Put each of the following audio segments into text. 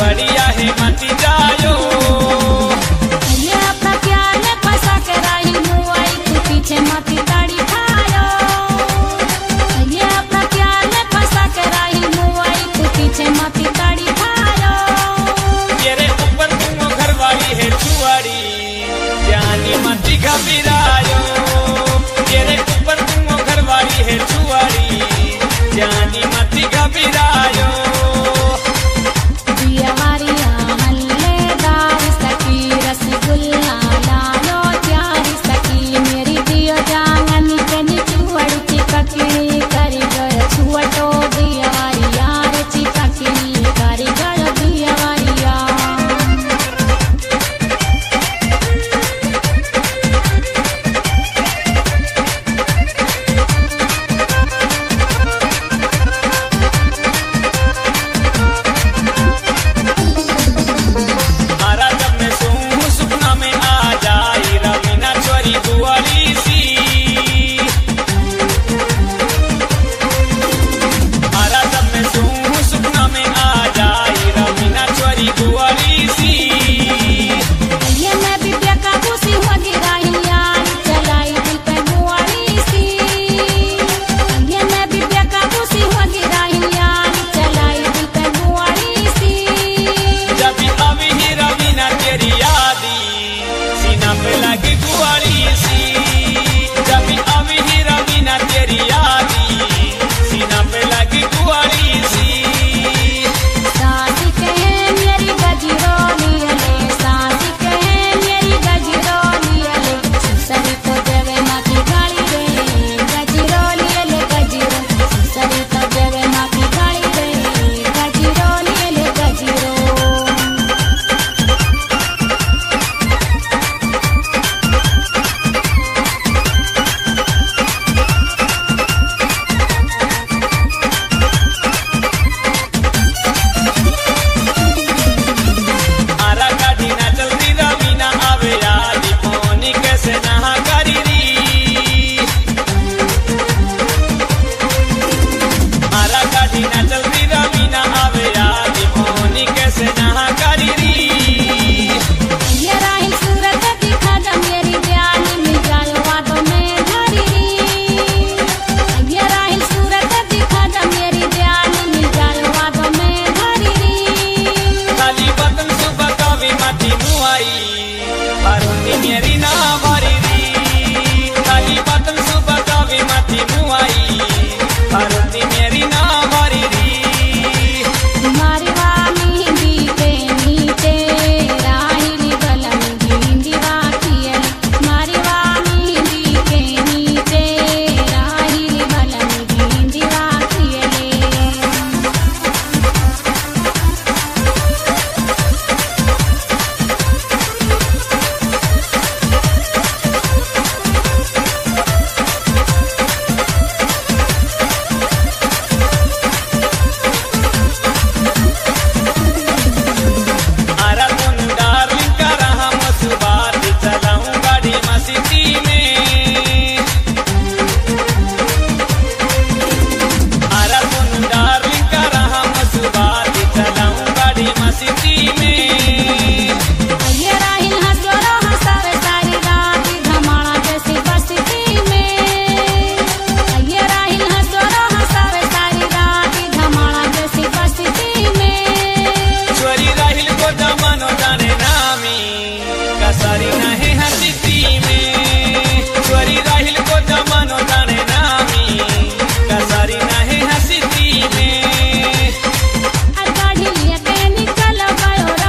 बढ़िया है मती जायो ये अपना प्यार में फंसा के राही मुआई तू पीछे मती ताड़ी खायो ये अपना प्यार में फंसा के राही मुआई तू पीछे मती ताड़ी खायो तेरे ऊपर तुम घर वाली है छुआड़ी जानी मती घबरायो तेरे ऊपर तुम घर वाली है छुआड़ी जानी मती घबरायो गाड़ी लेके निकल गयो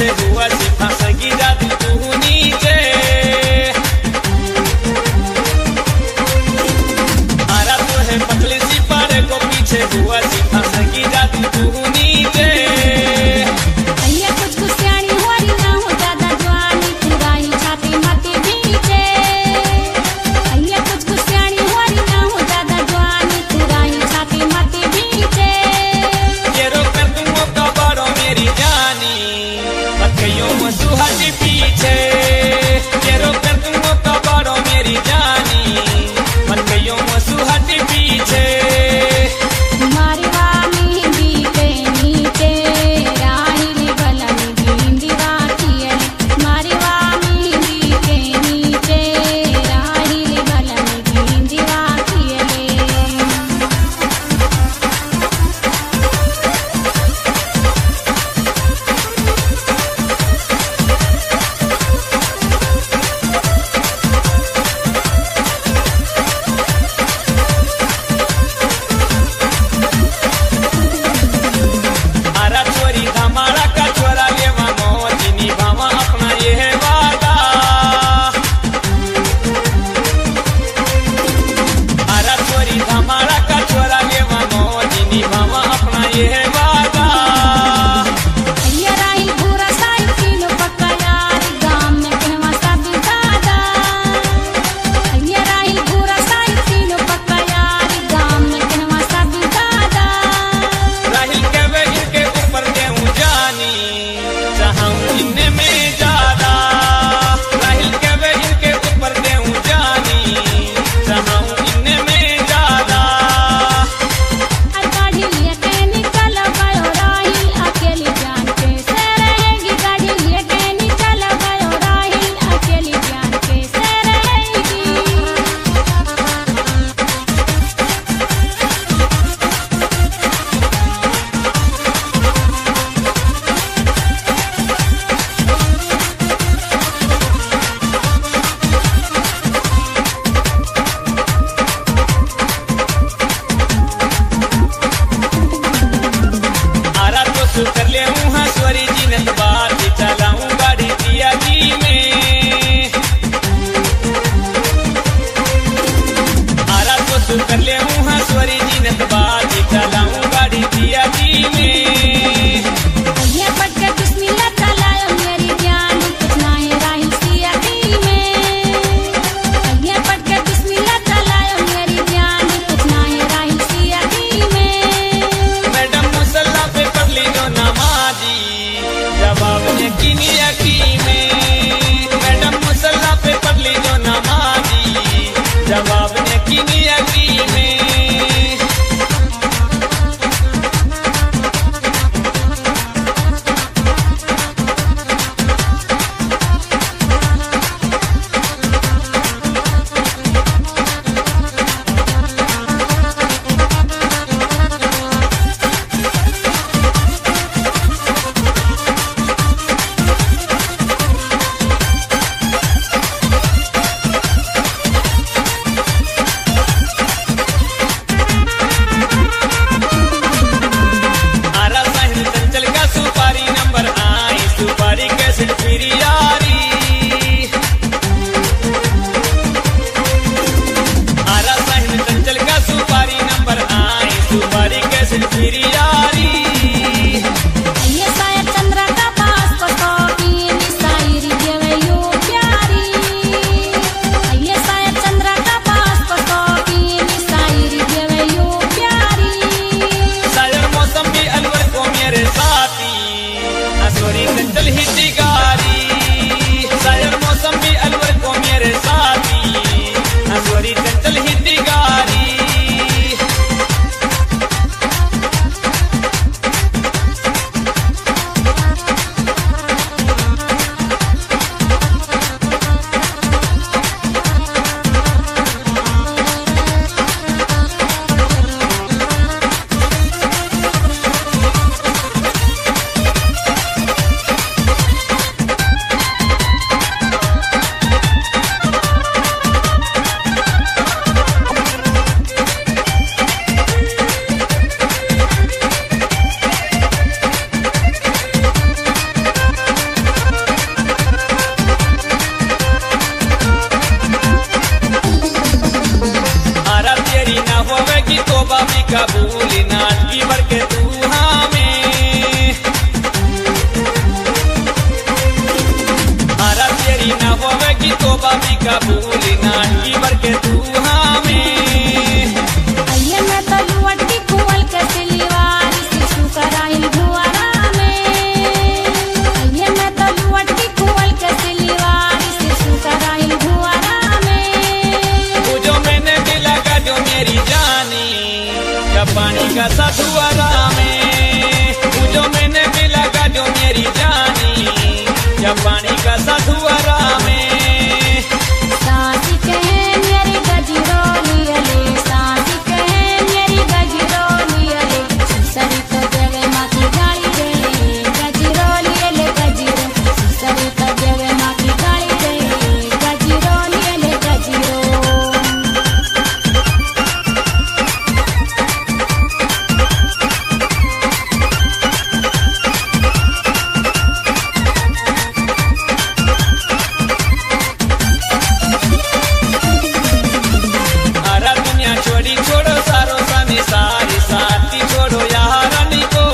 पीछे हुआ सी फंसगी जाती तू नीचे आरा तो है पतली सी पारे को पीछे हुआ सी फंसगी जाती तू नीचे अय्या कुछ गुस्सानी हो रही ना हो ज्यादा जवानी पुराई छाती माटी भींचे अय्या कुछ गुस्सानी हो रही ना हो ज्यादा जवानी पुराई छाती माटी भींचे ये रो कर तुम का बारो मेरी जानी मत कहियो मसुहज पीछे ये रो कर तुम का बारो मेरी जानी मत कहियो मसुहज पीछे मारी वामी के नीचे राहिली बलनी भिंडी वाकियली मारी वामी के नीचे राहिली बलनी भिंडी वाकियली आरा छोरी धमाड़ा का छोरा लेवा मोती निभावा अपना ये है वादा आरा छोरी धमाड़ा का छोरा लेवा मोती निभावा अपना ये है वादा अय्या राहिल पूरा साई किलो पक्का यार गाम में कहवा सब दादा अय्या राहिल पूरा साई किलो पक्का यार गाम में कहवा सब दादा राहिल के वे इनके ऊपर देऊं जानी चाहूं इनने में ज्यादा राहिल के वे इनके ऊपर देऊं जानी चाहूं इनने में ज्यादा गाड़ी लेके निकल गयो राहिल अकेली जान कैसे रहेगी गाड़ी लेके निकल गयो राहिल अकेली जान कैसे रहेगी आरा तो सुकर ले मुहा स्वरी जी ने बात चलाऊं गाड़ी दिया जी में आरा तो सुकर ले मुहा स्वरी जी ने बात चलाऊं गाड़ी दिया जी में अय्या पट के बिस्मिल्लाह चलायो मेरी जान कुछ ना है राहिल सियादी में अय्या पट के बिस्मिल्लाह चलायो मेरी जान कुछ ना है राहिल सियादी में मैडम मुसल्ला पे पगली जो नमाजी जवाब ने किनी यकी में मैडम मुसल्ला पे पगली जो नमाजी जवाब ने किनी यकी में आरा साहिल चंचल का सुपारी नंबर आई सुपारी कैसे फिरी यारी आरा साहिल चंचल का सुपारी नंबर आई सुपारी कैसे फिरी यारी अय्या साया चंद्रा का पास को सौंपी निसाईरी देवयो प्यारी अय्या साया चंद्रा का पास को सौंपी निसाईरी देवयो प्यारी सायर मौसम भी अलवर को मेरे साथी असोरी चंचल हिंदी गारी सायर मौसम भी अलवर को मेरे साथी असोरी चंचल हिंदी गारी का साधुआरा में, पूजो मैंने भी लगा जो मेरी जानी, जब पानी का साधुआरा में। सासी कहे मेरी गजरोली अले, सासी कहे मेरी गजरोली अले, सरी तो देवे माँ की गाली रे, गजरोली अले गजरो, सरी तो देवे माँ की गाली रे, गजरोली अले गजरो। अरे दुनिया छोड़ी छोड़ो सारो सानी सारी साथी छोड़ो यारानी को,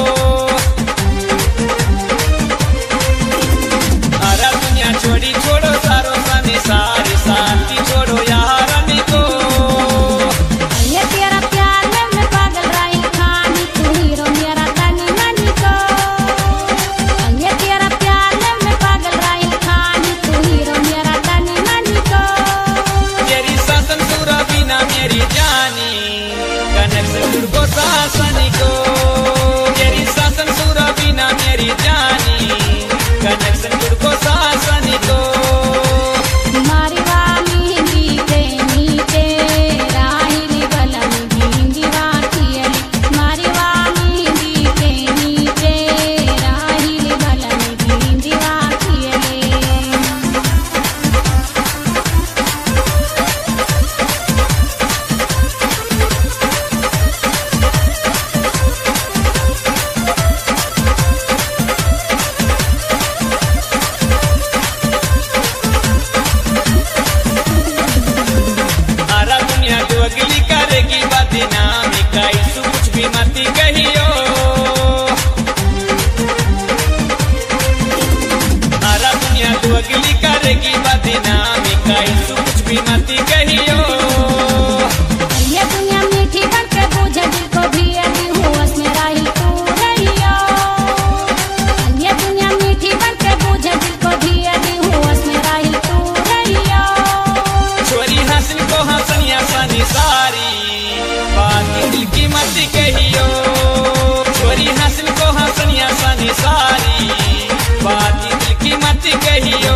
अरे दुनिया छोड़ी छोड़ो सारो सानी सारी साथी छोड़ो यारानी को। ये तेरा प्यार में मैं पागल रही खानी, तू हीरो मेरा तनी मनी को। ये तेरा प्यार में मैं पागल रही खानी, तू हीरो मेरा तनी मनी को। तेरी सासन सूरा बिना मेरी जानी, कनेक्शन जुड़ को सासनी को। तेरी सासन सूरा बिना मेरी जानी, कनेक्शन जुड़ को सासनी को। मारी वाली नीचे नीचे राहिली बलनी भिंगी वाकियली, मारी वाली नीचे नीचे राहिली बलनी भिंगी वाकियली। आरा दुनिया जो अगली करेगी बदनामी, कैसु कुछ भी मती कहियो। आरा दुनिया जो अगली करेगी बदनामी, कैसु कुछ भी मती कहियो। ये दुनिया मीठी बनके बूझे दिल को भी अली हुआस में राही तू रहियो। ये दुनिया मीठी बनके बूझे दिल को भी अली हुआस में राही तू रहियो। छोरी हंसन को हंसनिया सनी सारी, बाकी दिल की मती कहियो। छोरी हंसन को हंसनिया सनी सारी, बाकी दिल की मती कहियो।